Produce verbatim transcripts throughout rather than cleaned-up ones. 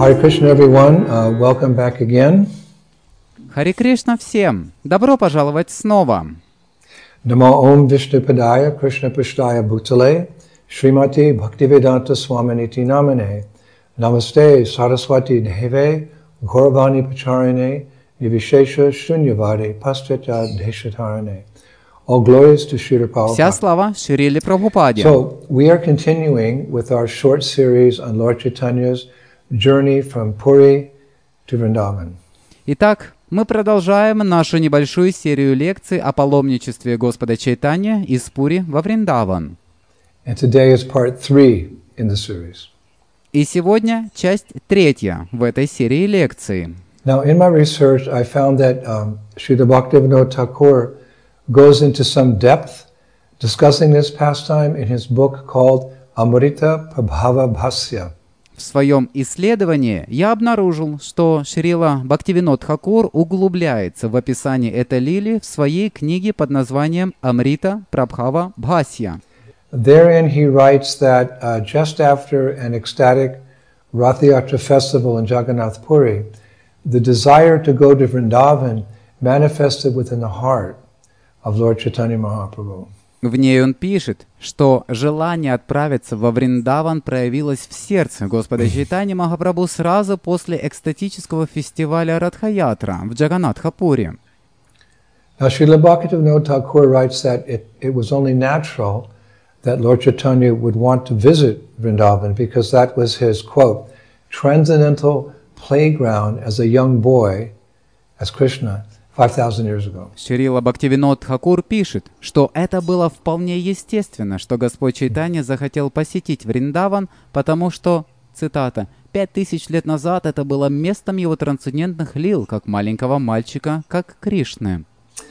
Hare Krishna, everyone. Uh, welcome back again. Харе Кришна всем! Добро пожаловать снова! Namo Om Vishnupadaya Krishna Prishtaya Bhutale Srimati Bhaktivedanta Swaminiti Namane Namaste Saraswati Deve Gauravani Pacharine Nivishesha Shunyavadi Paschatya Deshatarane. All glories to Srila Prabhupada. Вся слава Шриле Прабхупаде. So, we are continuing with our short series on Lord Chaitanya's journey from Puri to Vrindavan. Итак, мы продолжаем нашу небольшую серию лекций о паломничестве Господа Чайтаньи из Пури во Вриндаван. And today is part three in the series. И сегодня часть третья в этой серии лекций. Now, in my research, I found that um, Srila Bhaktivinoda Thakur goes into some depth discussing this pastime in his book called Amrita Prabhava Bhasya. В своем исследовании я обнаружил, что Шрила Бхактивинод Тхакур углубляется в описании этой лили в своей книге под названием «Амрита Прабхава Бхасья». Therein he writes that uh, just after an ecstatic Rath Yatra festival in Jagannath Puri, the desire to go to Vrindavan manifested within the heart of Lord Chaitanya Mahaprabhu. В ней он пишет, что желание отправиться во Вриндаван проявилось в сердце Господа Чайтаньи Махапрабху сразу после экстатического фестиваля Радха-ятра в Джаганнатха-пури. Now, Srila Bhaktivinoda Thakur writes that it, it was only natural that Lord Chaitanya would want to visit Vrindavan because that was his, quote, transcendental playground as a young boy, as Krishna, five thousand years ago. Шрила Бхактивинод Тхакур пишет, что это было вполне естественно, что Господь Чайтанья захотел посетить Вриндаван, потому что, цитата, «пять тысяч лет назад это было местом его трансцендентных лил, как маленького мальчика, как Кришны».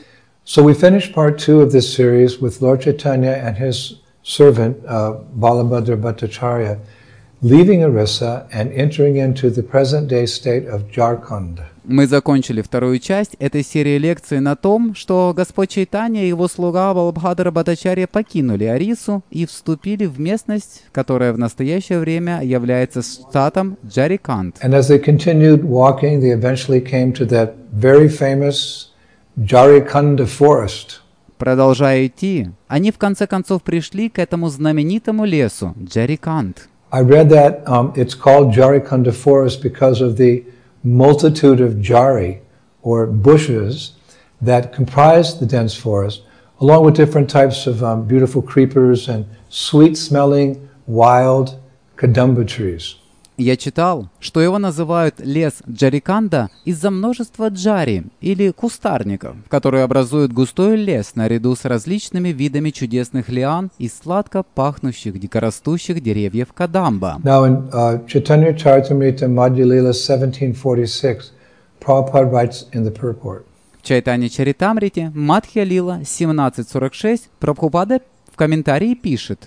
So we finished part two of this series with Lord Chaitanya and his servant, uh, Balabhadra Bhattacharya, leaving Orissa and entering into the present-day state of Jharkhand. Мы закончили вторую часть этой серии лекций на том, что Господь Чайтанья и его слуга Балабхадра Бхаттачарья покинули Орису и вступили в местность, которая в настоящее время является штатом Джариканд. And as they continued walking, they eventually came to that very famous Jharikanda forest. Продолжая идти, они в конце концов пришли к этому знаменитому лесу Джариканд. I read that um, it's called Jharikanda forest because of the multitude of jari, or bushes, that comprise the dense forest, along with different types of um, beautiful creepers and sweet-smelling wild kadamba trees. Я читал, что его называют лес Джариканда из-за множества джари, или кустарников, которые образуют густой лес наряду с различными видами чудесных лиан и сладко пахнущих дикорастущих деревьев кадамба. Now in uh, Chaitanya Charitamrita Madhya Lila seventeen forty-six, Prabhupada writes in the purport. В Чайтанья Чаритамрите Мадхья Лила семнадцать сорок шесть Прабхупада в комментарии пишет: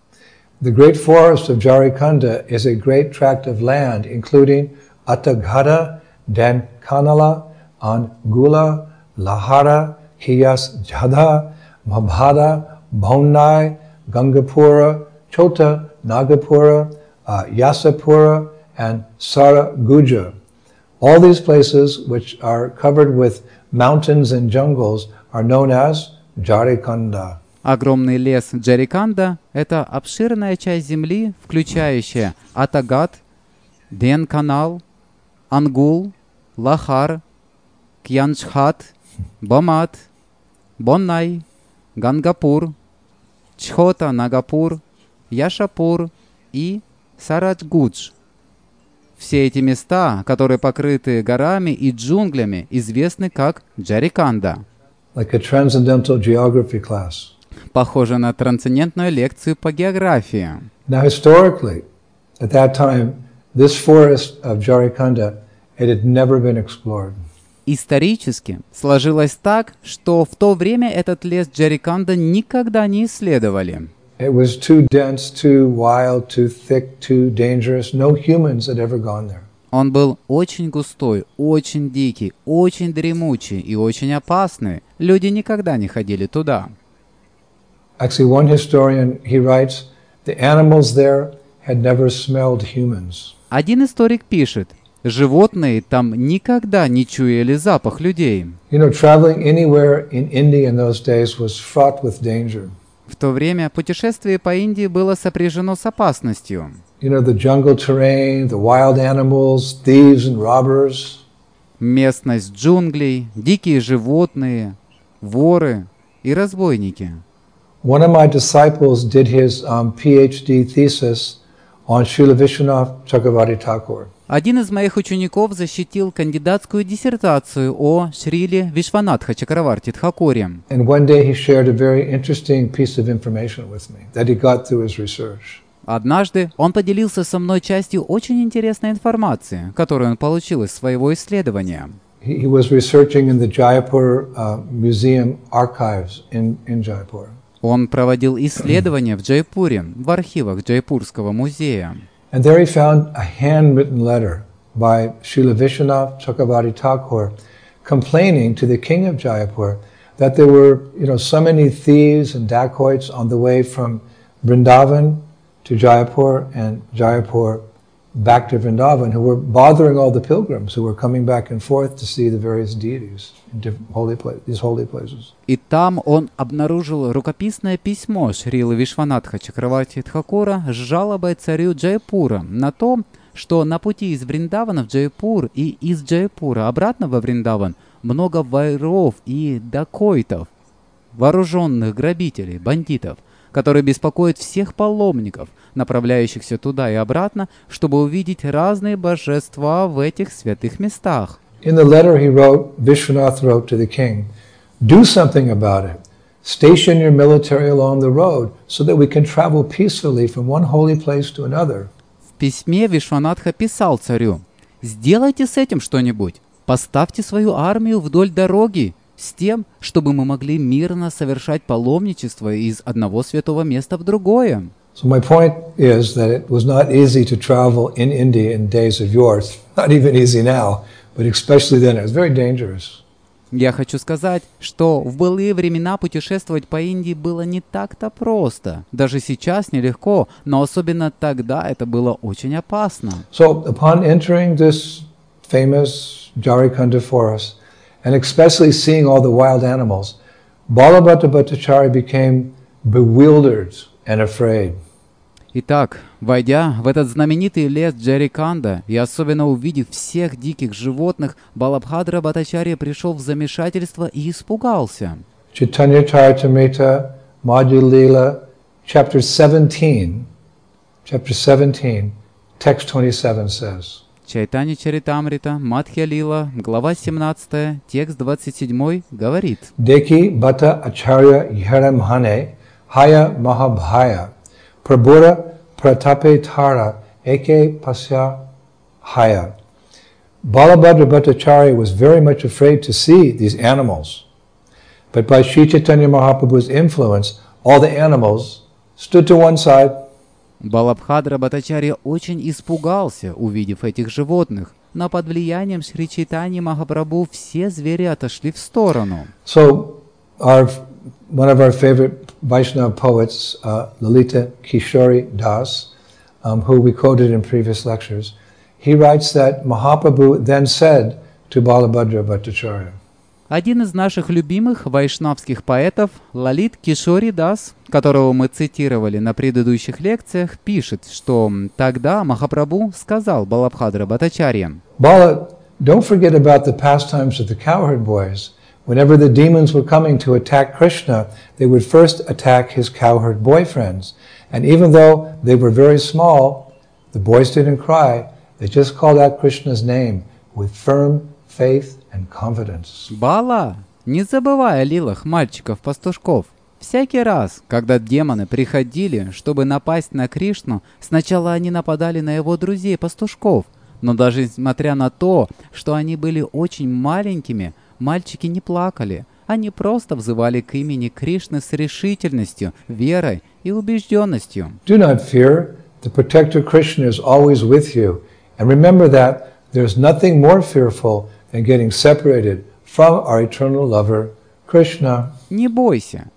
The great forest of Jharikanda is a great tract of land, including Ataghata, Dankanala, Angula, Lahara, Kiyas Jada, Mabhada, Bhonai, Gangapura, Chota, Nagapura, uh, Yasapura, and Saraguja. All these places, which are covered with mountains and jungles, are known as Jharikanda. Огромный лес Джариканда – это обширная часть земли, включающая Атагат, Денканал, Ангул, Лахар, Кьянчхат, Бамат, Боннай, Гангапур, Чхота Нагапур, Яшапур и Сараджгудж. Все эти места, которые покрыты горами и джунглями, известны как Джариканда. Like a transcendental geography class. Похоже на трансцендентную лекцию по географии. Now, historically, at that time, this forest of Jharikanda, it had never been explored. Исторически сложилось так, что в то время этот лес Джариканда никогда не исследовали. It was too dense, too wild, too thick, too dangerous. No humans had ever gone there. Он был очень густой, очень дикий, очень дремучий и очень опасный. Люди никогда не ходили туда. Actually, one historian, he writes, the animals there had never smelled humans. Один историк пишет, животные там никогда не чуяли запах людей. You know, traveling anywhere in India in those days was fraught with danger. В то время путешествие по Индии было сопряжено с опасностью. You know, the jungle terrain, the wild animals, thieves and robbers. Местность джунглей, дикие животные, воры и разбойники. One of my disciples did his um, PhD thesis on Srila Vishwanath Chakravarti Thakur. Один из моих учеников защитил кандидатскую диссертацию о Шриле Вишванатха Чакраварти Тхакуре. And one day he shared a very interesting piece of information with me that he got through his research. Однажды он поделился со мной частью очень интересной информации, которую он получил из своего исследования. He, he was researching in the Jaipur uh, Museum archives in, in Jaipur. Он проводил исследования в Джайпуре, в архивах Джайпурского музея. And there he found a handwritten letter by Srila Vishwanath Chakravarti Thakur complaining to the king of Jaipur that there were, you know, so many thieves and dacoits on the way from Vrindavan to Jaipur and Jaipur back to Vrindavan who were bothering all the pilgrims who were coming back and forth to see the various deities in different holy places, these holy places. И там он обнаружил рукописное письмо Шрилы Вишванатха Чакраварти Тхакура с жалобой царю Джайпура на то, что на пути из Вриндавана в Джайпур и из Джайпура обратно во Вриндаван много воров и дакойтов, вооруженных грабителей, бандитов, которые беспокоят всех паломников, направляющихся туда и обратно, чтобы увидеть разные божества в этих святых местах. In the letter he wrote, Vishwanath wrote to the king, "Do something about it. Station your military along the road so that we can travel peacefully from one holy place to another." В письме Вишванатха писал царю: «Сделайте с этим что-нибудь. Поставьте свою армию вдоль дороги с тем, чтобы мы могли мирно совершать паломничество из одного святого места в другое». So my point is that it was not easy to travel in India in days of yore. It's not even easy now, but especially then it was very dangerous. Я хочу сказать, что в былые времена путешествовать по Индии было не так-то просто. Даже сейчас нелегко, но особенно тогда это было очень опасно. So upon entering this famous Jarikanda forest, and especially seeing all the wild animals, Balabhadra Bhattacharya became bewildered and afraid. Итак, войдя в этот знаменитый лес Джариканда и особенно увидев всех диких животных, Балабхадра Бхаттачарья пришел в замешательство и испугался. Chaitanya Charitamrita, Madhya Lila, chapter seventeen, chapter seventeen, text twenty-seven says, Чайтанья Чаритамрита, Мадхья Лила, глава семнадцатая, текст двадцать семь говорит: Deki Bhatta Acharya Yaramhane Haya Mahabhaya Prabhura Pratape Tara Eke Pasya Haya. Balabhadra Bhattacharya was very much afraid to see these animals. But by Sri Chaitanya Mahaprabhu's influence, all the animals stood to one side. Балабхадра Бхаттачарья очень испугался, увидев этих животных, но под влиянием Шри Чайтаньи Махапрабху все звери отошли в сторону. So, our, one of our favorite Vaishnava poets, uh, Lalita Kishori Das, um, who we quoted in previous lectures, he writes that Mahaprabhu then said to Balabhadra Bhattacharya, Один из наших любимых вайшнавских поэтов, Лалит Кишори Дас, которого мы цитировали на предыдущих лекциях, пишет, что тогда Махапрабху сказал Балабхадра Бхаттачарье: Bala, don't forget about the pastimes of the cowherd boys. Whenever the demons were coming to attack Krishna, they would first attack his cowherd boyfriends. And even though they were very small, the boys didn't cry. They just called out Krishna's name with firm faith and confidence. Бала, не забывай о лилах мальчиков-пастушков. Всякий раз, когда демоны приходили, чтобы напасть на Кришну, сначала они нападали на его друзей-пастушков. Но даже несмотря на то, что они были очень маленькими, мальчики не плакали. Они просто взывали к имени Кришны с решительностью, верой и убежденностью. Do not fear. The protector Krishna is always with you. And remember that there's nothing more fearful than getting separated from our eternal lover, Krishna. Не бойся.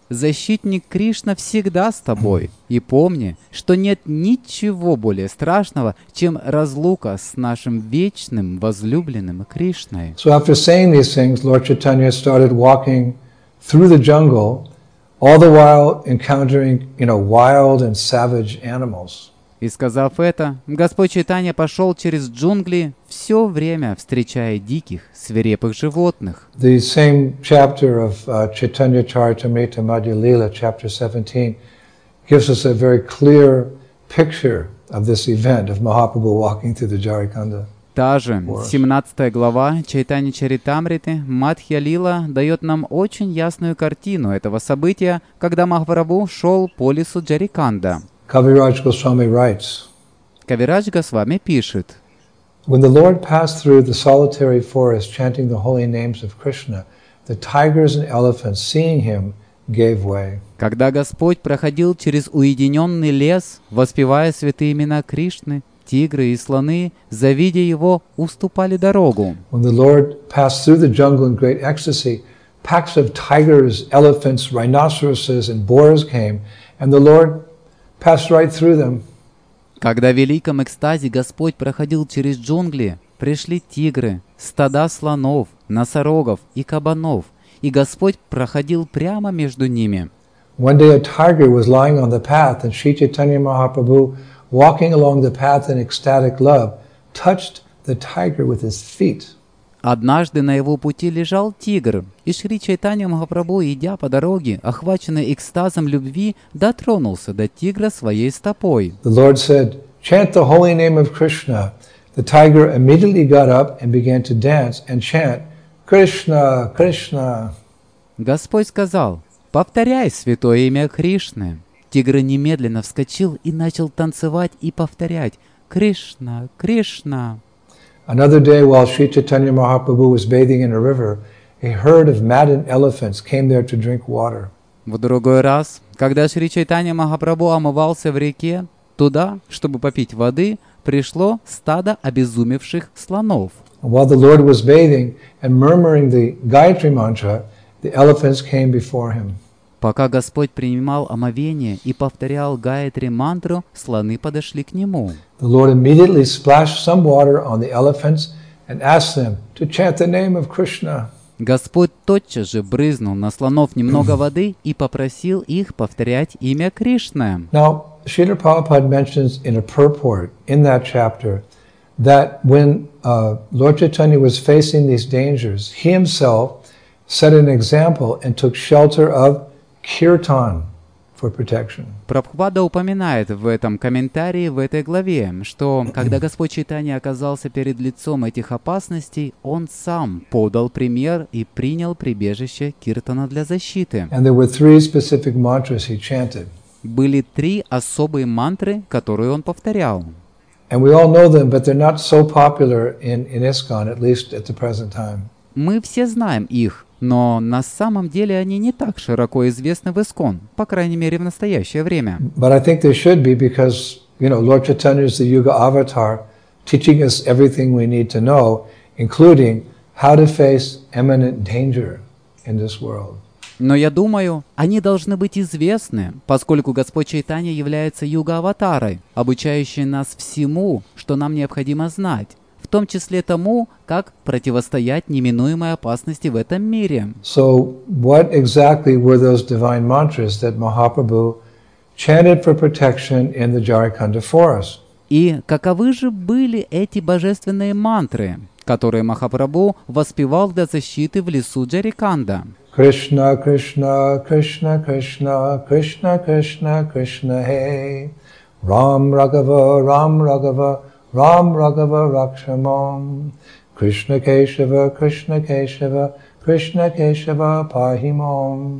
защитник Кришна всегда с тобой. И помни, что нет ничего более страшного, чем разлука с нашим вечным возлюбленным Кришной. So after saying these things, Lord Chaitanya started walking through the jungle, all the while encountering, you know, wild and savage animals. И сказав это, Господь Чайтанья пошел через джунгли, все время встречая диких, свирепых животных. The same chapter of uh, Chaitanya Charitamrita Madhya Lila, chapter seventeen, gives us a very clear picture of this event of Mahaprabhu walking through the Jarikhanda. Та же семнадцатая глава Чайтанья Чаритамриты Мадхья Лила дает нам очень ясную картину этого события, когда Махапрабху шел по лесу Джариканда. Kaviraj Goswami writes, Кавирадж Госвами пишет: when the Lord passed through the solitary forest chanting the holy names of Krishna, the tigers and elephants, seeing him, gave way. Когда Господь проходил через уединенный лес, воспевая святые имена Кришны, тигры и слоны, завидя его, уступали дорогу. When the Lord passed through the jungle in great ecstasy, packs of tigers, elephants, rhinoceroses, and boars came, and the Lord passed right through them. Когда в великом экстазе Господь проходил через джунгли, пришли тигры, стада слонов, носорогов и кабанов, и Господь проходил прямо между ними. One day a tiger was lying on the path, and Sri Chaitanya Mahaprabhu, walking along the path in ecstatic love, touched the tiger with his feet. Однажды на его пути лежал тигр, и Шри Чайтанья Махапрабху, идя по дороге, охваченный экстазом любви, дотронулся до тигра своей стопой. The Lord said, "Chant the holy name of Krishna." The tiger immediately got up and began to dance and chant, "Krishna, Krishna." Господь сказал: «Повторяй святое имя Кришны». Тигр немедленно вскочил и начал танцевать и повторять: «Кришна, Кришна». Another day, while Sri Chaitanya Mahaprabhu was bathing in a river, a herd of maddened elephants came there to drink water. В другой раз, когда Шри Чайтанья Махапрабху омывался в реке, туда, чтобы попить воды, пришло стадо обезумевших слонов. And while the Lord was bathing and murmuring the Gayatri mantra, the elephants came before him. Пока Господь принимал омовение и повторял Гаятри мантру, слоны подошли к нему. The Lord immediately splashed some water on the elephants and asked them to chant the name of Krishna. Господь тотчас же брызнул на слонов немного воды и попросил их повторять имя Кришны. Now, Srila Prabhupada mentions in a purport in that chapter that when uh, Lord Chaitanya was facing these dangers, he himself set an example and took shelter of kirtan for protection. Прабхупада упоминает в этом комментарии, в этой главе, что когда Господь Чайтанья оказался перед лицом этих опасностей, Он сам подал пример и принял прибежище киртана для защиты. And there were three specific mantras he chanted. Были три особые мантры, которые Он повторял. And we all know them, but they're not so popular in, in ISKCON, at least at the present time. Мы все знаем их, но на самом деле они не так широко известны в ИСККОН, по крайней мере в настоящее время. But I think they should be because, you know, Lord Chaitanya is the Yuga avatar, teaching us everything we need to know, including how to face imminent danger in this world. Но я думаю, они должны быть известны, поскольку Господь Чайтанья является юга-аватарой, обучающей нас всему, что нам необходимо знать, в том числе тому, как противостоять неминуемой опасности в этом мире. So, what exactly were those divine mantras that Mahaprabhu chanted for protection in the Jarikhanda forest? И каковы же были эти божественные мантры, которые Махапрабху воспевал для защиты в лесу Джариканда? Krishna, Krishna, Krishna, Krishna, Krishna, Krishna, Krishna, hey. Ram Raghava, Ram Raghava, Ram Raghava Rakshamam. Krishna Keshava, Krishna Keshava, Krishna Keshava Pahimam.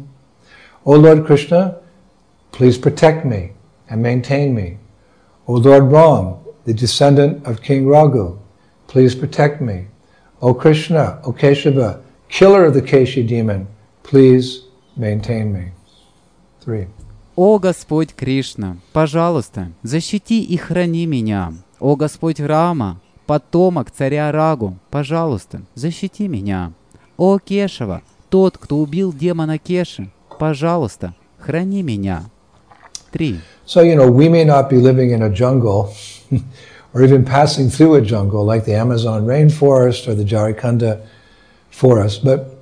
O Lord Krishna, please protect me and maintain me. O Lord Ram, the descendant of King Raghu, please protect me. O Krishna, O Keshava, killer of the Keshi demon, please maintain me. Three. О Господь Кришна, пожалуйста, защити и храни меня. О Господь Рама, потомок царя Рагу, пожалуйста, защити меня. О Кешава, тот, кто убил демона Кеши, пожалуйста, храни меня. Три. So, you know, we may not be living in a jungle or even passing through a jungle like the Amazon rainforest or the Jharikanda forest, but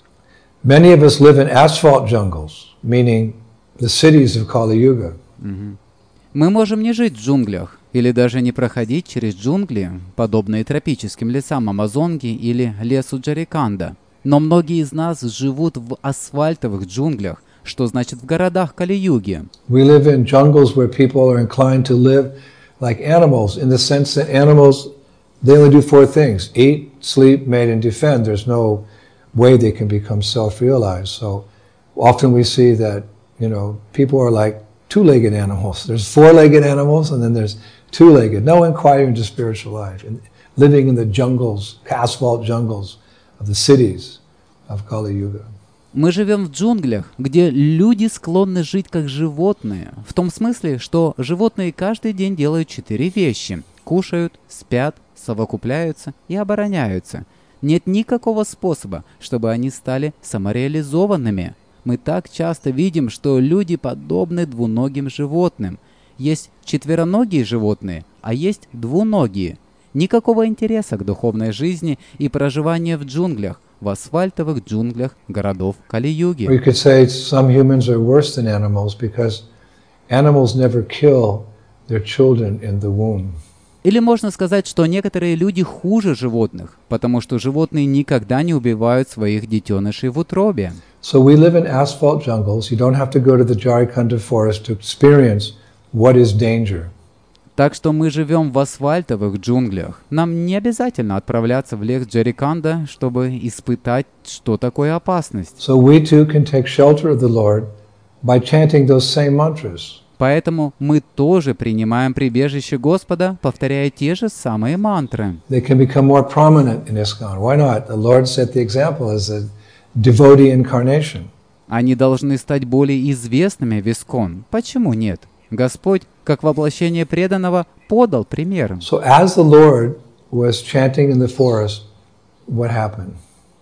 many of us live in asphalt jungles, meaning the cities of Kali Yuga. Мгм. Мы можем не жить в джунглях или даже не проходить через джунгли, подобные тропическим лесам Амазонки или лесу Джариканда. Но многие из нас живут в асфальтовых джунглях, что значит в городах Кали-юги. We live in jungles where people are inclined to live like animals, in the sense that animals, they only do four things: eat, sleep, mate, and defend. There's no way they can become self-realized. So often we see that, you know, people are like two-legged animals. There's four-legged animals, and then there's two-legged. No inquiry into spiritual life. And living in the jungles, asphalt jungles of the cities of Kali Yuga. Мы живем в джунглях, где люди склонны жить как животные, в том смысле, что животные каждый день делают четыре вещи: кушают, спят, совокупляются и обороняются. Нет никакого способа, чтобы они стали самореализованными. Мы так часто видим, что люди подобны двуногим животным. Есть четвероногие животные, а есть двуногие. Никакого интереса к духовной жизни и проживания в джунглях, в асфальтовых джунглях городов Кали-юги. Or you could say some humans are worse than animals because animals never kill their children in the womb. Или можно сказать, что некоторые люди хуже животных, потому что животные никогда не убивают своих детенышей в утробе. So we live in asphalt jungles. You don't have to go to the Jharikanda forest to experience what is danger. Так что мы живем в асфальтовых джунглях. Нам не обязательно отправляться в лес Джариканда, чтобы испытать, что такое опасность. So we too can take shelter of the Lord by chanting those same mantras. Поэтому мы тоже принимаем прибежище Господа, повторяя те же самые мантры. They can become more prominent in ISKCON. Why not? The Lord set the example as a devotee incarnation. Они должны стать более известными в ISKCON. Почему нет? Господь, как воплощение преданного, подал пример. So as the Lord was chanting in the forest, what happened?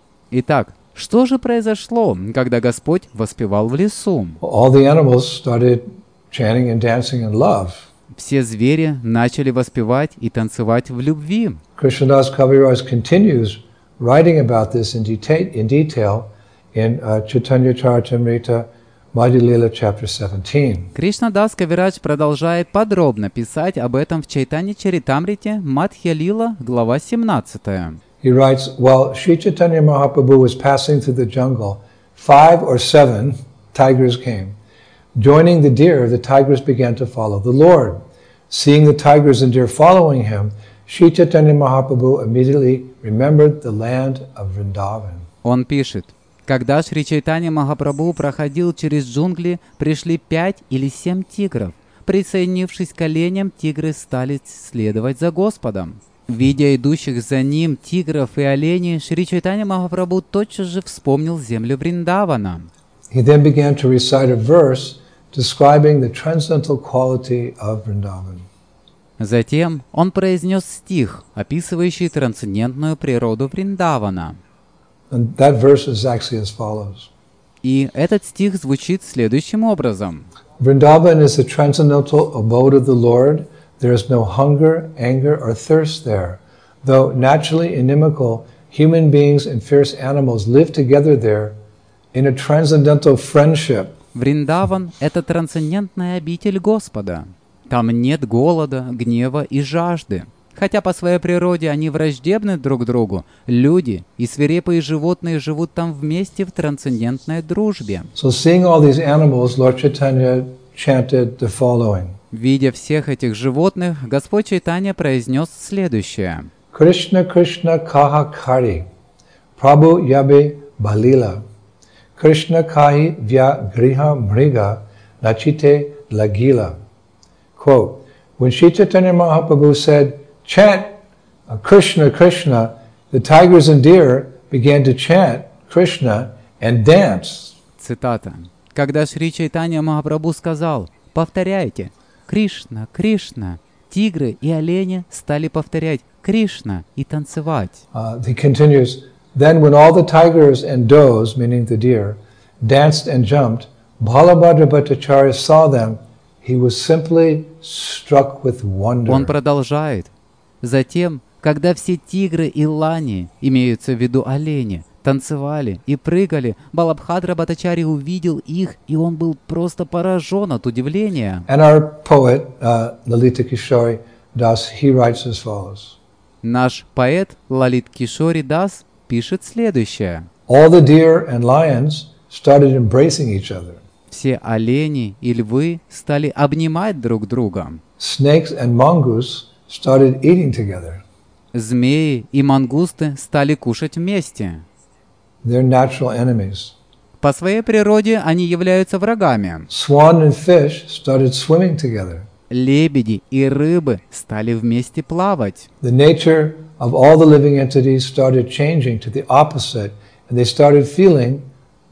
Итак, что же произошло, когда Господь воспевал в лесу? All the animals started chanting and dancing in love. Все звери начали воспевать и танцевать в любви. Krishnadas Kaviraj continues writing about this in detail in, detail in uh, Chaitanya Charitamrita Madhya Lila chapter seventeen. Кришнадас Кавирадж продолжает подробно писать об этом в Чайтанья Чаритамрите Мадхья Лила, глава семнадцатая. He writes, while Sri Chaitanya Mahaprabhu was passing through the jungle, five or seven tigers came. Joining the deer, the tigers began to follow the Lord. Seeing the tigers and deer following him, Sri Chaitanya Mahaprabhu immediately remembered the land of Vrindavan. Он пишет: когда Шри Чайтанья Махапрабху проходил через джунгли, пришли пять или семь тигров. Присоединившись к оленям, тигры стали следовать за Господом. Видя идущих за ним тигров и оленей, Шри Чайтанья Махапрабху тотчас же вспомнил землю Вриндавана. He then began to recite a verse describing the transcendental quality of Vrindavan. Затем он произнес стих, описывающий трансцендентную природу Вриндавана. And that verse is actually as follows. И этот стих звучит следующим образом. Vrindavan is the transcendental abode of the Lord. There is no hunger, anger, or thirst there. Though naturally inimical, human beings and fierce animals live together there in a transcendental friendship. Вриндаван — это трансцендентная обитель Господа. Там нет голода, гнева и жажды. Хотя по своей природе они враждебны друг другу, люди и свирепые животные живут там вместе в трансцендентной дружбе. So seeing all these animals, Lord Chaitanya chanted the following. Видя всех этих животных, Господь Чайтанья произнес следующее. Krishna Krishna kaha kari, Prabhu yabe balila, Krishna kahi vya griha mriga, nachite lagila. Quote, when Sri Chaitanya Mahaprabhu said, chant uh, Krishna, Krishna, the tigers and deer began to chant Krishna and dance. Цитата. Когда Шри Чайтанья Махапрабху сказал: повторяйте Кришна, Кришна, тигры и олени стали повторять Кришна и танцевать. Uh, he continues, then when all the tigers and does, meaning the deer, danced and jumped, Balabhadra Bhattacharya saw them. He was simply struck with wonder. Он продолжает. Затем, когда все тигры и лани, имеются в виду олени, танцевали и прыгали, Балабхадра Бхаттачарья увидел их, и он был просто поражен от удивления. And our poet, uh, Lalita Kishori Das, he writes as follows. Наш поэт Лалит Кишори Дас пишет следующее. All the deer and lions started embracing each other. Все олени и львы стали обнимать друг друга. Snakes and mongoose started eating together. Змеи и мангусты стали кушать вместе. They're natural enemies. По своей природе они являются врагами. Swan and fish started swimming together. Лебеди и рыбы стали вместе плавать. The nature of all the living entities started changing to the opposite, and they started feeling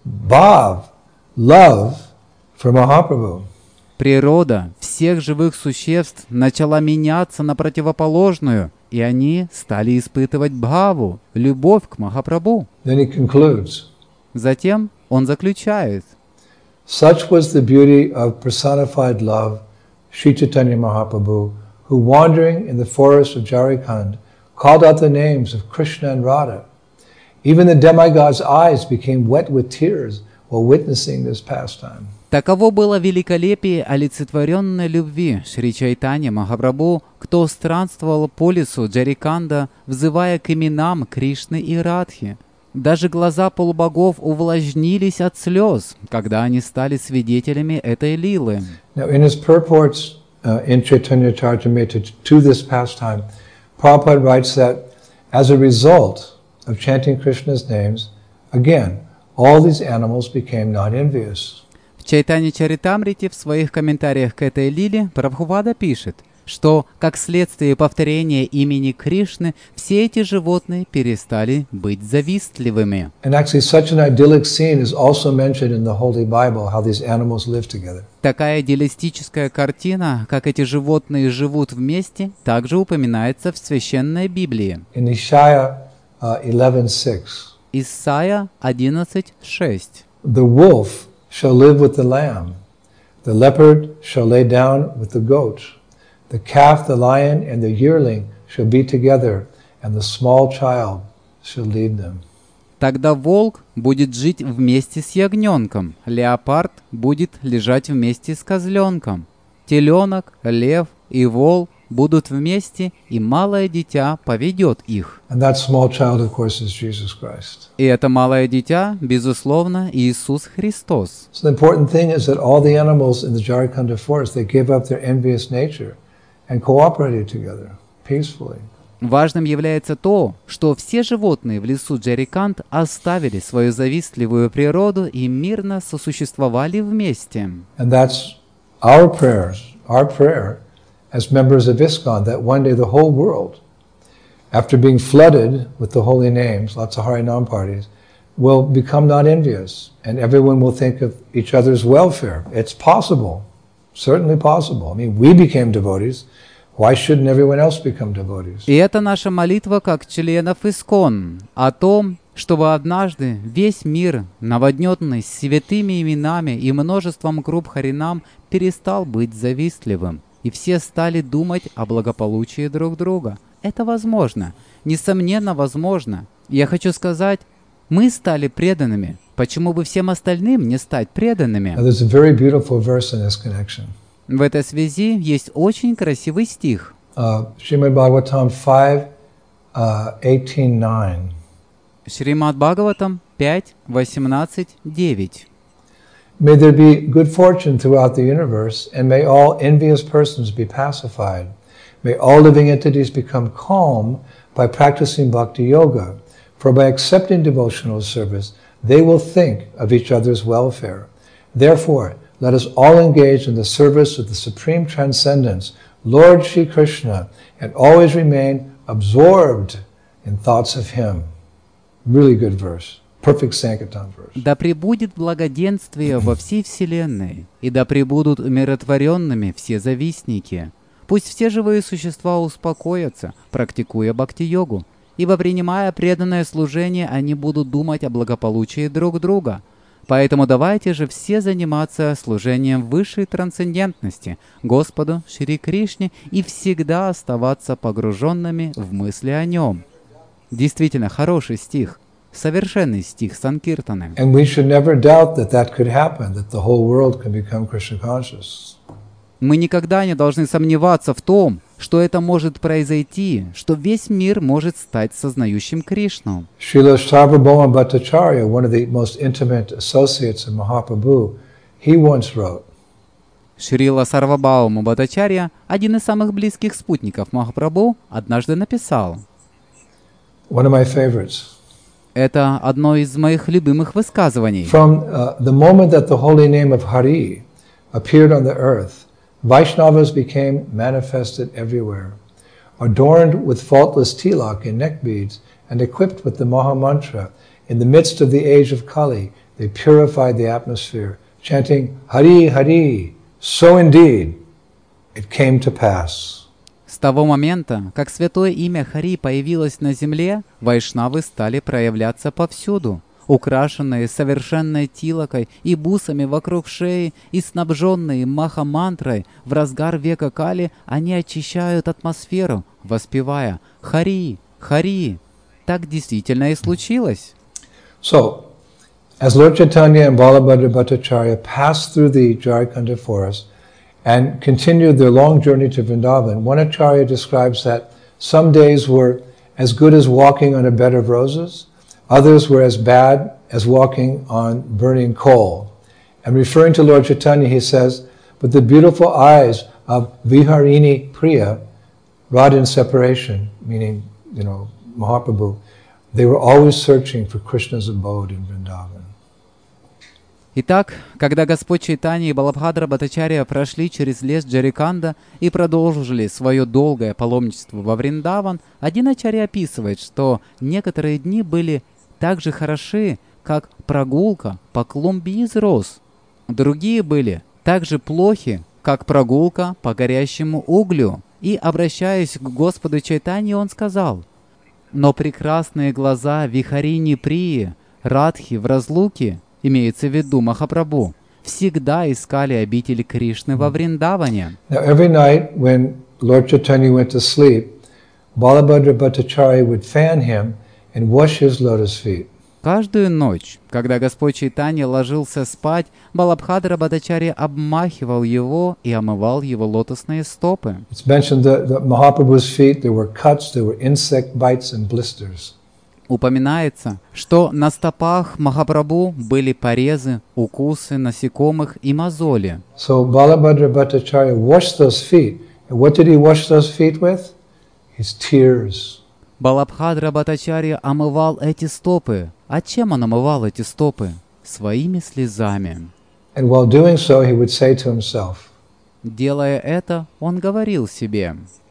bhav, love for Mahaprabhu. Природа всех живых существ начала меняться на противоположную, и они стали испытывать бхаву, любовь к Махапрабху. Then he concludes. Затем он заключает. Such was the beauty of personified love, Sri Chaitanya Mahaprabhu, who wandering in the forest of Jharkhand called out the names of Krishna and Radha. Even the demigod's eyes became wet with tears while witnessing this pastime. Таково было великолепие олицетворенной любви Шри Чайтанья Махапрабху, кто странствовал по лесу Джариканда, взывая к именам Кришны и Радхи. Даже глаза полубогов увлажнились от слез, когда они стали свидетелями этой лилы. Now, in his purports uh, in Chaitanya Charitamrita to this pastime, Prabhupada writes that as a result of chanting Krishna's names, again, all these animals became not envious. В Чайтанья Чаритамрите в своих комментариях к этой лиле Прабхупада пишет, что, как следствие повторения имени Кришны, все эти животные перестали быть завистливыми. And actually, such an idyllic scene is also mentioned in the Holy Bible, how these animals live together. Такая идеалистическая картина, как эти животные живут вместе, также упоминается в Священной Библии. In Isaiah uh, eleven six, Исайя одиннадцать шесть. the wolf shall live with the lamb, the leopard shall lay down with the goat, the calf, the lion, and the yearling shall be together, and the small child shall lead them. Тогда волк будет жить вместе с ягненком, леопард будет лежать вместе с козленком, теленок, лев и вол будут вместе, и малое дитя поведет их. And that small child, of course, is Jesus Christ. И это малое дитя, безусловно, Иисус Христос. So the important thing is that all the animals in the Jharkhand forest, they gave up their envious nature and cooperated together peacefully. Важным является то, что все животные в лесу Джариканд оставили свою завистливую природу и мирно сосуществовали вместе. And that's our prayers, our prayer as members of ISKCON, that one day the whole world, after being flooded with the holy names, lots of Harinam parties, will become not envious, and everyone will think of each other's welfare. It's possible, certainly possible. I mean, we became devotees. Why shouldn't everyone else become devotees? И это наша молитва как членов ИСККОН о том, чтобы однажды весь мир, наводненный святыми именами и множеством групп Харинам, перестал быть завистливым, и все стали думать о благополучии друг друга. Это возможно, несомненно возможно. Я хочу сказать, мы стали преданными. Почему бы всем остальным не стать преданными? Now, there's a very beautiful verse in this connection. В этой связи есть очень красивый стих. Uh, Srimad Bhagavatam five, eighteen nine. Шримад Бхагаватам пять, восемнадцать, девять. May there be good fortune throughout the universe, and may all envious persons be pacified. May all living entities become calm by practicing bhakti yoga, for by accepting devotional service, they will think of each other's welfare. Therefore, let us all engage in the service of the Supreme Transcendence, Lord Shri Krishna, and always remain absorbed in thoughts of Him. Really good verse. Perfect Sankirtan verse. Да пребудет благоденствие во всей вселенной, и да пребудут умиротворенными все завистники. Пусть все живые существа успокоятся, практикуя бхакти-йогу, ибо принимая преданное служение, они будут думать о благополучии друг друга. Поэтому давайте же все заниматься служением высшей трансцендентности Господу Шри Кришне и всегда оставаться погруженными в мысли о Нем. Действительно, хороший стих, совершенный стих Санкиртаны. And we should never doubt that that could happen, that the whole world can become Krishna conscious. Мы никогда не должны сомневаться в том, что это может произойти, что весь мир может стать сознающим Кришну. Srila Sarvabhauma Bhattacharya, one of the most intimate associates of Mahaprabhu, he once wrote, Шрила Сарвабхаума Бхаттачарья, один из самых близких спутников Махапрабху, однажды написал, one of my favorites, это одно из моих любимых высказываний. From uh, the moment that the holy name of Hari appeared on the earth, Vaishnavas became manifested everywhere, adorned with faultless tilak and neck beads, and equipped with the Maha Mantra. In the midst of the age of Kali, they purified the atmosphere, chanting Hari Hari. So indeed, it came to pass. С того момента, как святое имя Хари появилось на земле, вайшнавы стали проявляться повсюду, украшенные совершенной тилакой и бусами вокруг шеи и снабженные маха-мантрой, в разгар века Кали они очищают атмосферу, воспевая «Хари! Хари!». Так действительно и случилось. So, as Lord Chaitanya and Balabhadra Bhattacharya passed through the Jharkhanda forest and continued their long journey to Vrindavan, one acharya describes that some days were as good as walking on a bed of roses, others were as bad as walking on burning coal. And referring to Lord Chaitanya, he says, but the beautiful eyes of Viharini Priya, wrought in separation, meaning, you know, Mahaprabhu, they were always searching for Krishna's abode in Vrindavan. Итак, когда Господь Чайтанья и Балабхадра Бхаттачарья прошли через лес Джариканда и продолжили свое долгое паломничество во Вриндаван, один ачарья описывает, что некоторые дни были так же хороши, как прогулка по клумбе из роз. Другие были так же плохи, как прогулка по горящему углю. И, обращаясь к Господу Чайтанье, он сказал, «Но прекрасные глаза Вихарини Прии, Радхи в разлуке, имеется в виду Махапрабху, всегда искали обитель Кришны во Вриндаване». Now, every night when Lord Chaitanya went to sleep, Balabhadra Bhattacharya would fan him and wash his lotus feet. Каждую ночь, когда Господь Чайтанья ложился спать, Балабхадра Бхаттачарья обмахивал его и омывал его лотосные стопы. It's mentioned that the Mahaprabhu's feet, there were cuts, there were insect bites and blisters. Упоминается, что на стопах Махапрабху были порезы, укусы насекомых и мозоли. So Balabhadra Bhattacharya washed those feet. And what did he wash those feet with? His tears. Балабхадра Бхаттачарья омывал эти стопы. А чем он омывал эти стопы? Своими слезами. And while doing so, he would say to himself, Делая это, он говорил себе,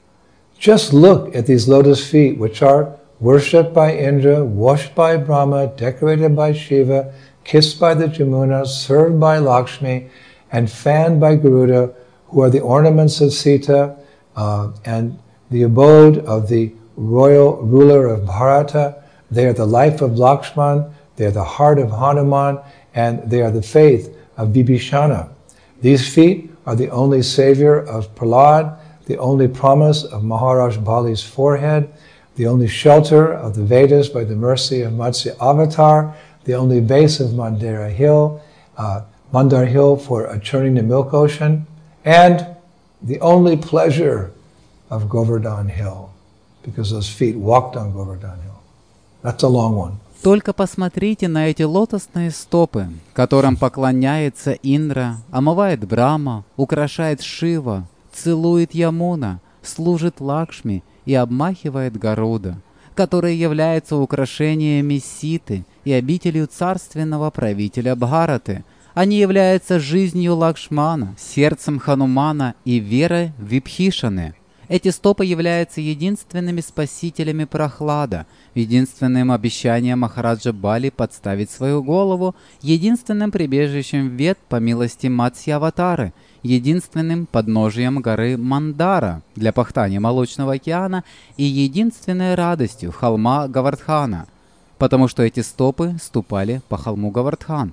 just look at these lotus feet, which are worshipped by Indra, washed by Brahma, decorated by Shiva, kissed by the Jamuna, served by Lakshmi, and fanned by Garuda, who are the ornaments of Sita, uh, and the abode of the royal ruler of Bharata. They are the life of Lakshman, they are the heart of Hanuman, and they are the faith of Bibhishana. These feet are the only savior of Prahlad, the only promise of Maharaj Bali's forehead, the only shelter of the Vedas by the mercy of Matsya Avatar, the only base of Mandara Hill, uh, Mandar Hill for uh, churning the milk ocean, and the only pleasure of Govardhan Hill, because those feet walked on Govardhan Hill. That's a long one. Только посмотрите на эти лотосные стопы, которым поклоняется Индра, омывает Брахма, украшает Шива, целует Ямуна, служит Лакшми и обмахивает Гаруда, которые являются украшениями Ситы и обителью царственного правителя Бхараты. Они являются жизнью Лакшмана, сердцем Ханумана и верой Вибхишаны. Эти стопы являются единственными спасителями Прахлада, единственным обещанием Махараджа Бали подставить свою голову, единственным прибежищем Вед по милости Матсья-аватары, единственным подножием горы Мандара для пахтания Молочного океана и единственной радостью холма Гавардхана, потому что эти стопы ступали по холму Гавардхан.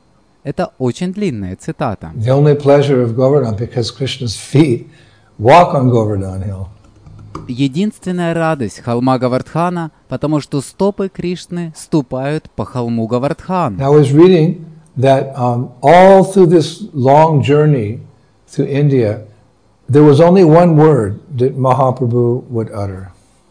Это очень длинная цитата. The only pleasure of Govardhan, because Krishna's feet walk on Govardhan hill. Единственная радость холма Говардхана, потому что стопы Кришны ступают по холму Говардхан. Now I was reading that um, all through this long journey through India, there was only one word that Mahaprabhu would utter.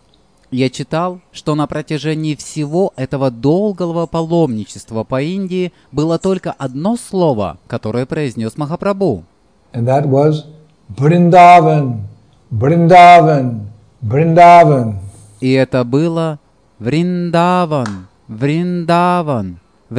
Я читал, что на протяжении всего этого долгого паломничества по Индии было только одно слово, которое произнес Махапрабху. And that was Vrindavan, Vrindavan, Vrindavan. И это было Вриндаван, Вриндаван,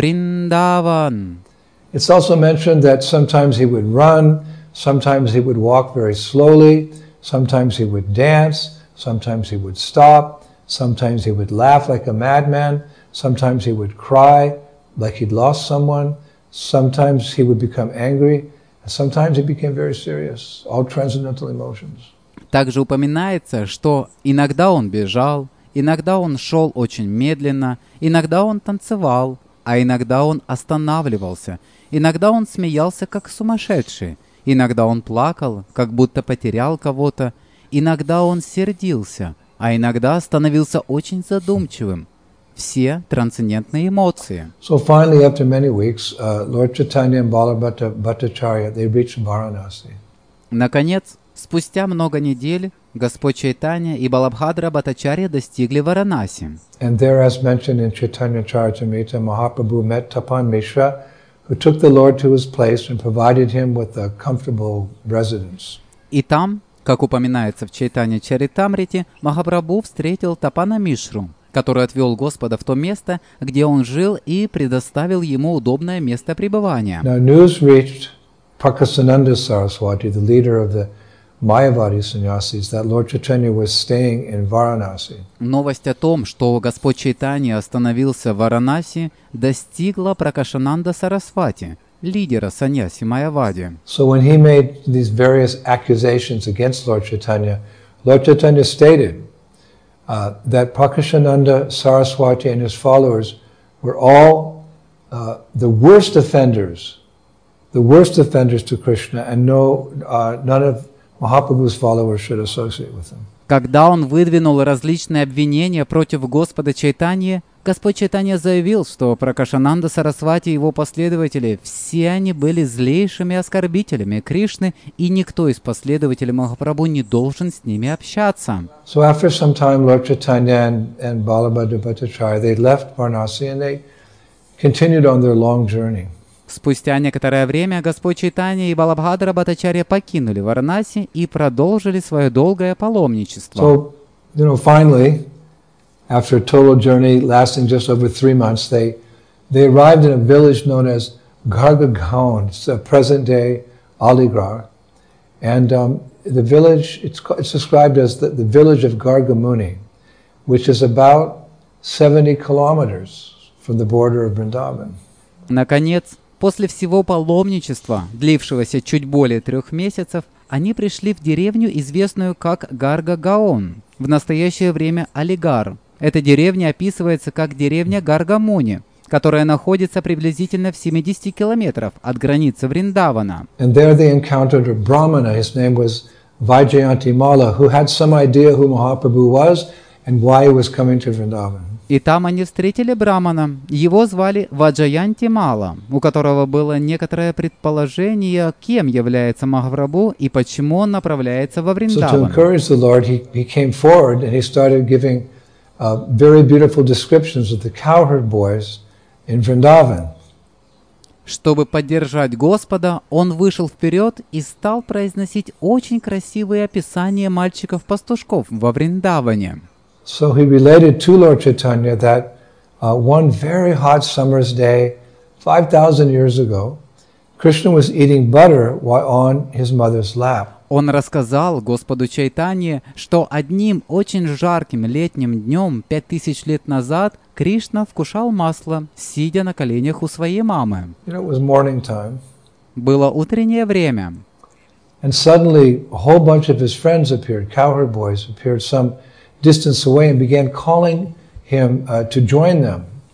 Вриндаван. It's also mentioned that sometimes he would run, sometimes he would walk very slowly, sometimes he would dance, sometimes he would stop, sometimes he would laugh like a madman, sometimes he would cry like he'd lost someone, sometimes he would become angry, and sometimes he became very serious, all transcendental emotions. Также упоминается, что иногда он бежал, иногда он шел очень медленно, иногда он танцевал, а иногда он останавливался, иногда он смеялся как сумасшедший, иногда он плакал, как будто потерял кого-то, иногда он сердился, а иногда становился очень задумчивым. Все трансцендентные эмоции. So finally, after many weeks, uh, Lord Chaitanya and Balabhadra Bhattacharya, they reached Varanasi. Наконец, спустя много недель, Господь Чайтанья и Балабхадра Бхаттачарья достигли Варанаси. And there, as mentioned in Chaitanya Charitamrita, Mahaprabhu met Tapan Mishra, who took the Lord to his place and provided him with a comfortable residence. И там, как упоминается в Чайтанья Чаритамрите, Махапрабху встретил Тапана Мишру, который отвел Господа в то место, где он жил, и предоставил ему удобное место пребывания. Now news reached Prakasananda Saraswati, the leader of the Mayavadi sannyasis, that Lord Chaitanya was staying in Varanasi. Новость о том, что Господь Чайтанья остановился в Варанаси, достигла Пракашананда Сарасвати, лидера саньяси Майявади. So when he made these various accusations against Lord Chaitanya, Lord Chaitanya stated uh, that Prakashananda Saraswati and his followers were all uh, the worst offenders, the worst offenders to Krishna, and no, uh, none of Mahaprabhu's followers should associate with them. Когда он выдвинул различные обвинения против Господа Чайтаньи, Господь Чайтанья заявил, что Пракашананда Сарасвати и его последователи, все они были злейшими оскорбителями Кришны, и никто из последователей Махапрабху не должен с ними общаться. So after some time, Lord Chaitanya and, and Balabhadra Bhattacharya, they left Varanasi and they continued on their long journey. Спустя некоторое время Господь Чайтанья и Балабхадра Бхаттачарья покинули Варанаси и продолжили свое долгое паломничество. So, you know, finally, after a total journey lasting just over three months, they they arrived in a village known as Gargagaon. It's a present-day Aligarh, and um, the village it's it's described as the, the village of Gargamuni, which is about seventy kilometers from the border of Vrindavan. Наконец, после всего паломничества, длившегося чуть более трех месяцев, они пришли в деревню, известную как Гарга-Гаон, в настоящее время Алигар. Эта деревня описывается как деревня Гаргамуни, которая находится приблизительно в семидесяти километрах от границы Вриндавана. And there they encountered a Brahmana. His name was Vaijayantimala, who had some idea who Mahaprabhu was and why he was coming to Vrindavan. И там они встретили брамана. Его звали Ваджаянти Мала, у которого было некоторое предположение, кем является Махапрабху и почему он направляется во So to Вриндаван. encourage the Lord, he, he came forward and he started giving uh, very beautiful descriptions of the cowherd boys in Vrindavan. Чтобы поддержать Господа, он вышел вперед и стал произносить очень красивые описания мальчиков-пастушков во Вриндаване. So he related to Lord Chaitanya that uh, one very hot summer's day, five thousand years ago, Krishna was eating butter while on his mother's lap. Он рассказал Господу Чайтанье, что одним очень жарким летним днем пять тысяч лет назад Кришна вкушал масло, сидя на коленях у своей мамы. You know, it was morning time. Было утреннее время. And suddenly a whole bunch of his friends appeared, cowherd boys appeared some distance away and began calling him uh, to join them.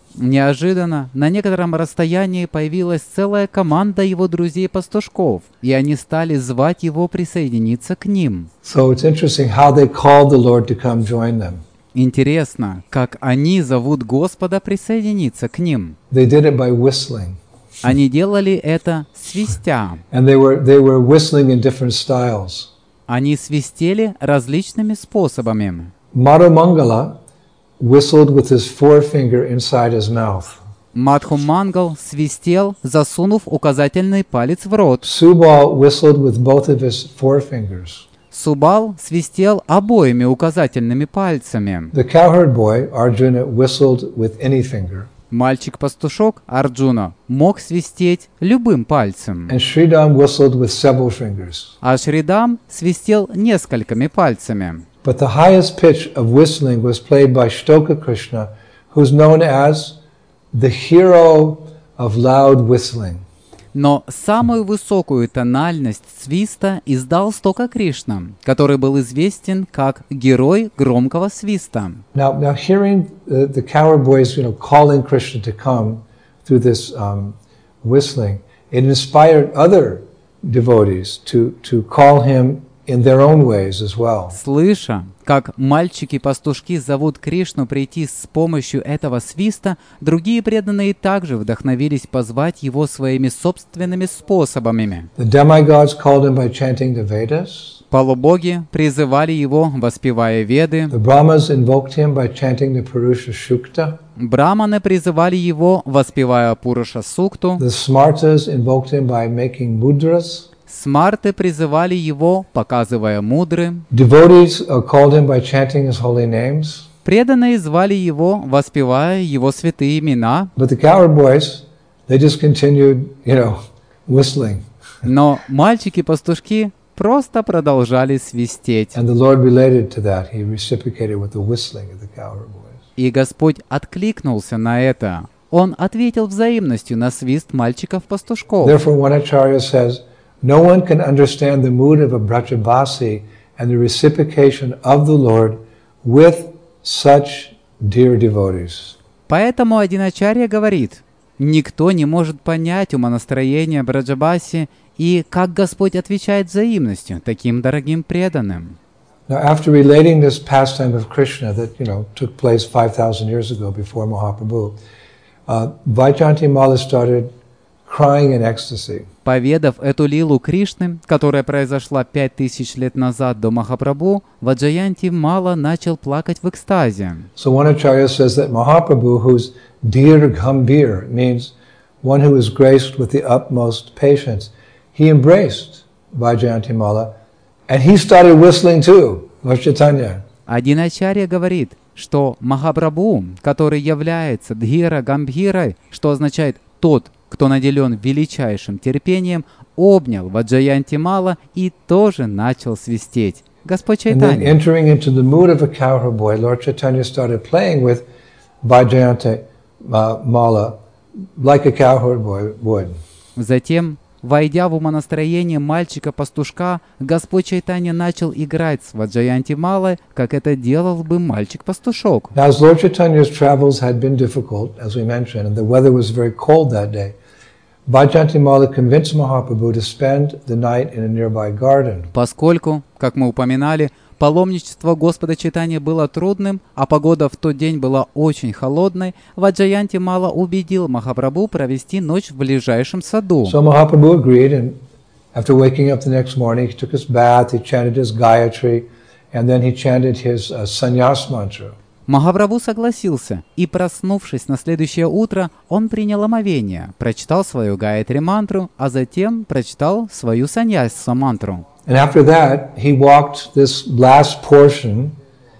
Неожиданно на некотором расстоянии появилась целая команда его друзей-пастушков, и они стали звать его присоединиться к ним. So it's interesting how they called the Lord to come join them. Интересно, как они зовут Господа присоединиться к ним. They did it by whistling. Они делали это свистя. And they were they were whistling in different styles. Они свистели различными способами. Madhu Mangala whistled with his forefinger inside his mouth. Мадху Мангал свистел, засунув указательный палец в рот. Subal whistled with both of his forefingers. Субал свистел обоими указательными пальцами. The cowherd boy, Arjuna, whistled with any finger. Мальчик-пастушок Арджуна мог свистеть любым пальцем. And Sridham whistled with several fingers. А Шридам свистел несколькими пальцами. But the highest pitch of whistling was played by Shtoka Krishna, who's known as the hero of loud whistling. Но самую высокую тональность свиста издал Стока Кришна, который был известен как герой громкого свиста. Now, now hearing the, the cowherd boys, you know, calling Krishna to come through this um, whistling, it inspired other devotees to, to call him in their own ways as well. Слыша, как мальчики-пастушки зовут Кришну прийти с помощью этого свиста, другие преданные также вдохновились позвать его своими собственными способами. The demigods called him by chanting the Vedas. Полубоги призывали его, воспевая Веды. The Brahmas invoked him by chanting the Purusha Shukta. Браманы призывали его, воспевая Пуруша Сукту. The Smartas invoked him by making mudras. Смарты призывали его, показывая мудры. Devotees uh, called him by chanting his holy names. Преданные звали его, воспевая его святые имена. But the cowherd boys, they just continued, you know, whistling. Но мальчики-пастушки просто продолжали свистеть. And the Lord related to that. He reciprocated with the whistling of the cowherd boys. И Господь откликнулся на это. Он ответил взаимностью на свист мальчиков-пастушков. Therefore, one Acharya says, no one can understand the mood of a Brajabasi and the reciprocation of the Lord with such dear devotees. Поэтому один ачарья говорит, никто не может понять умонастроение Браджабаси и как Господь отвечает взаимностью таким дорогим преданным. Now, after relating this pastime of Krishna that, you know, took place five thousand years ago before Mahaprabhu, uh, Vaijayanti Mala started crying in ecstasy. Поведав эту лилу Кришны, которая произошла пять тысяч лет назад до Махапрабху, Ваджаянти Мала начал плакать в экстазе. So one Acharya says that Mahaprabhu, who's Dhir Gambhir, means one who is graced with the utmost patience, he embraced Vaijayanti Mala, and he started whistling too, Lord Chaitanya. Один ачарья говорит, что Махапрабху, который является Дхира Гамбхирой, что означает «тот, кто наделен величайшим терпением», обнял Ваджаянти Мала и тоже начал свистеть. Господь And then Чайтанья. entering into the mood of a cowherd boy, Lord Chaitanya started playing with Vaijayanti uh, Mala like a cowherd boy would. Затем, войдя в умонастроение мальчика-пастушка, Господь Чайтанья начал играть с Ваджаянти Малой, как это делал бы мальчик-пастушок. Now, as Lord Chaitanya's travels had been difficult, as we mentioned, and the weather was very cold that day, Vaijayanti Mala convinced Mahaprabhu to spend the night in a nearby garden. Поскольку, как мы упоминали, паломничество Господа Чайтаньи было трудным, а погода в тот день была очень холодной, Ваджаянти Мала убедил Махапрабху провести ночь в ближайшем саду. So Mahaprabhu agreed, and after waking up the next morning, he took his bath, he chanted his Gayatri, and then he chanted his uh, sannyas mantra. Махапрабху согласился, и, проснувшись на следующее утро, он принял омовение, прочитал свою Гаятри мантру, а затем прочитал свою саньяса мантру. And after that, he walked this last portion,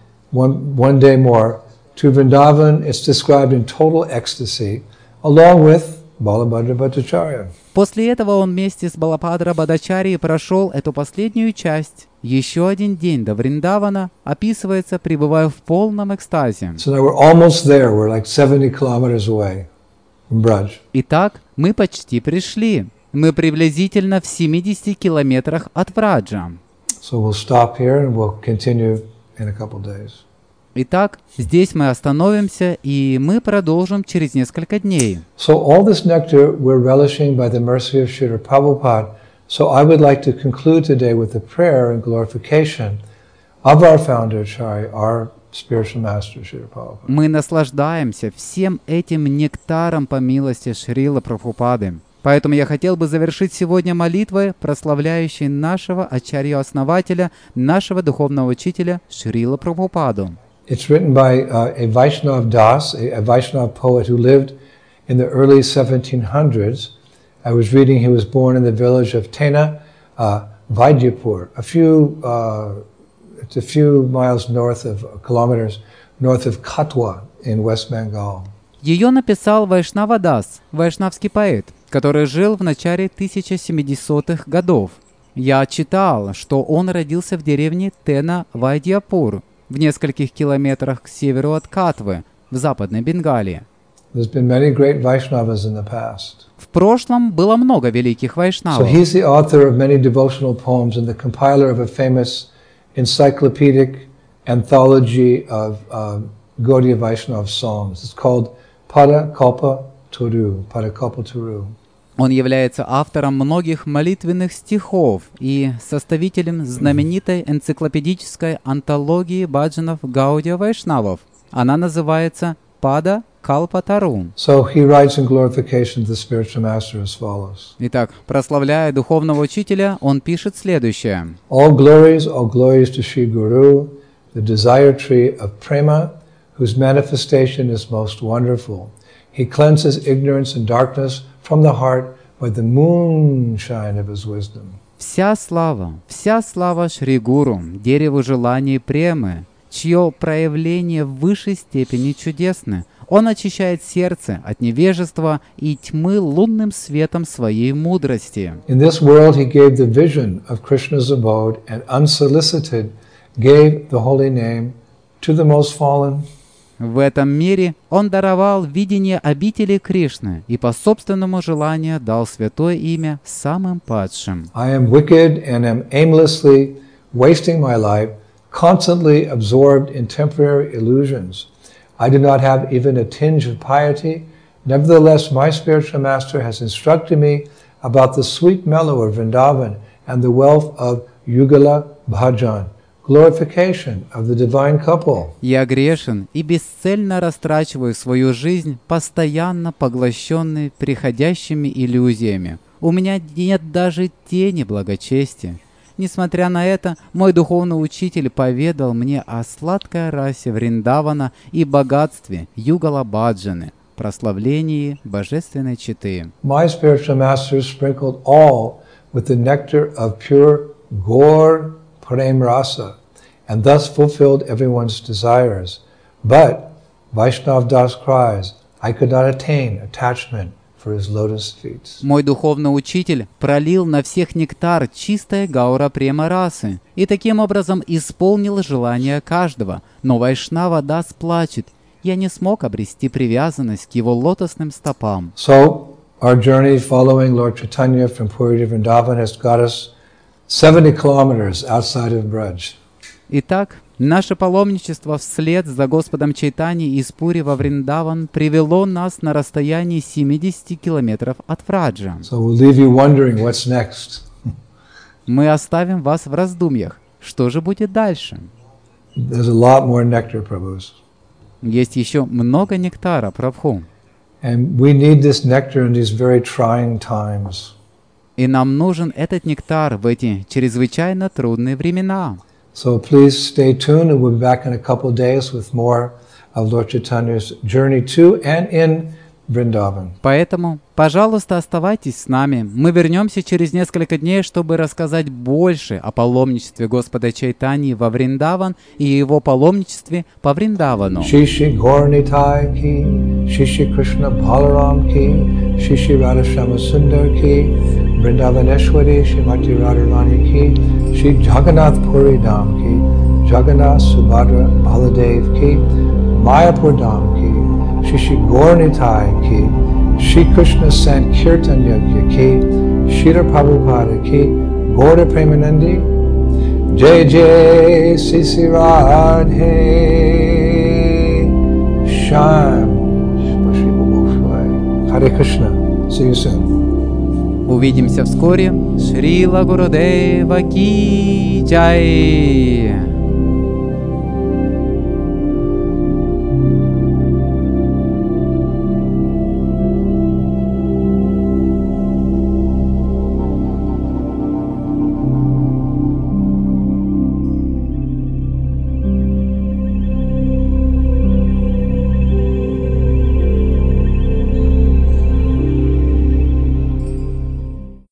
one, one day more, to Vrindavan. It's described in total ecstasy, along with Balabhadra Bhattacharya. После этого он вместе с Балабхадра Бхаттачарьей прошел эту последнюю часть. Еще один день до Вриндавана описывается, пребывая в полном экстазе. So now we're almost there. We're like seventy kilometers away from Braj. Итак, мы почти пришли. Мы приблизительно в семидесяти километрах от Враджа. So we'll stop here and we'll continue in a couple days. Итак, здесь мы остановимся, и мы продолжим через несколько дней. So all this nectar we're relishing by the mercy of Srila Prabhupada. So I would like to conclude today with a prayer and glorification of our founder Acharya, our spiritual master Srila Prabhupada. Мы наслаждаемся всем этим нектаром по милости Шрилы Прабхупады. Поэтому я хотел бы завершить сегодня молитвой, прославляющей нашего Ачарью-основателя, нашего духовного учителя Шрила Прабхупаду. It's written by uh, a Vaishnav Das, a, a Vaishnav poet who lived in the early seventeen hundreds. I was reading he was born in the village of Tena, uh, Vaidyapur, a few, uh, it's a few miles north of, uh, kilometers north of Katwa in West Bengal. Ее написал Вайшнава Дас, вайшнавский поэт, который жил в начале тысяча семидесятых годов. Я читал, что он родился в деревне Тена Вайдьяпур, в нескольких километрах к северу от Катвы, в Западной Бенгалии. There's been many great Vaishnavas in the past. В прошлом было много великих So вайшнавов. he's the author of many devotional poems and the compiler of a famous encyclopedic anthology of uh, Gaudiya Vaishnava songs. It's called Pada Kalpa Turu. Pada Kalpa Turu. Он является автором многих молитвенных стихов и составителем знаменитой энциклопедической антологии баджанов Гаудия Вайшнавов. Она называется «Пада Калпатару». So he writes in glorification to the spiritual master as follows. Итак, прославляя духовного учителя, он пишет следующее. All glories, all glories to Sri Guru, the desire tree of prema, whose manifestation is most wonderful. He cleanses ignorance and darkness from the heart by the moonshine of his wisdom. Вся слава, вся слава Шри Гуру, дереву желаний премы, чье проявление в высшей степени чудесны. Он очищает сердце от невежества и тьмы лунным светом своей мудрости. In this world he gave the vision of Krishna's abode and unsolicited gave the holy name to the most fallen. В этом мире он даровал видение обители Кришны и по собственному желанию дал святое имя самым падшим. I am wicked and am aimlessly wasting my life, constantly absorbed in temporary illusions. I do not have even a tinge of piety. Nevertheless, my spiritual master has instructed me about the sweet mellow of Vrindavan and the wealth of Yugala Bhajan, glorification of the divine couple. Я грешен и бесцельно растрачиваю свою жизнь, постоянно поглощенный приходящими иллюзиями. У меня нет даже тени благочестия. Несмотря на это, мой духовный учитель поведал мне о сладкой расе Вриндавана и богатстве Югала Баджаны, прославлении божественной четы. My spiritual master sprinkled all with the nectar of pure Gaur Prem Rasa, and thus fulfilled everyone's desires. But Vaishnav Das cries, I could not attain attachment for his lotus feet. Мой духовный учитель пролил на всех нектар чистой гаура према расы и таким образом исполнил желание каждого. Но Вайшнава Дас плачет, я не смог обрести привязанность к его лотосным стопам. So our journey following Lord Chaitanya from Puri to Vrindavan has got us seventy kilometers outside of Braj. Итак, наше паломничество вслед за Господом Чайтаньей из Пури во Вриндаван привело нас на расстоянии семидесяти километров от Враджа. So we'll leave you wondering what's next. Мы оставим вас в раздумьях. Что же будет дальше? There's a lot more nectar, Prabhus. Есть еще много нектара, Прабху. And we need this nectar in these very trying times. И нам нужен этот нектар в эти чрезвычайно трудные времена. So please stay tuned, and we'll be back in a couple of days with more of Lord Chaitanya's journey to and in Vrindavan. Поэтому, пожалуйста, оставайтесь с нами. Мы вернемся через несколько дней, чтобы рассказать больше о паломничестве Господа Чайтаньи во Вриндаван и его паломничестве по Вриндавану. Shishi Gaurnitai ki, Shishi Krishna Balaram ki, Shishi Radhashama Sundar ki, Vrindavaneshwari Shrimati Radharani ki, Shri Jagannath Puri Dham ki, Jagannath Subhadra Baladev ki, Mayapur Dham ki, Shishi Gaurnitai ki, Shri Krishna Sankirtan Yajna ki, Srila Prabhupada ki, Gaura Premanandi, Jai Jai Sisi Radhe. Krishna. See you soon. Увидимся вскоре. Шрила Гурудева Ки Джай.